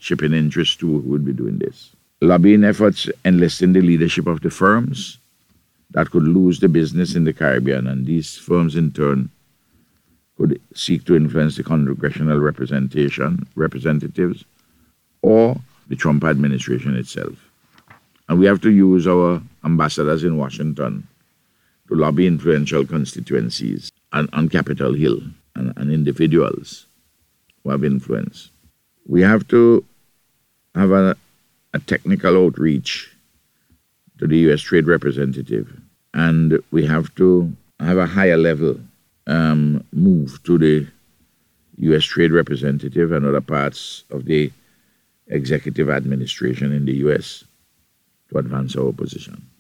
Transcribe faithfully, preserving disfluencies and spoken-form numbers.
shipping interests too who would be doing this. Lobbying efforts enlisting the leadership of the firms that could lose the business in the Caribbean, and these firms in turn could seek to influence the congressional representation representatives or the Trump administration itself. And we have to use our ambassadors in Washington to lobby influential constituencies and on Capitol Hill and, and individuals who have influence. We have to have a, a technical outreach to the U S Trade Representative, and we have to have a higher level um, move to the U S Trade Representative and other parts of the executive administration in the U S to advance our position.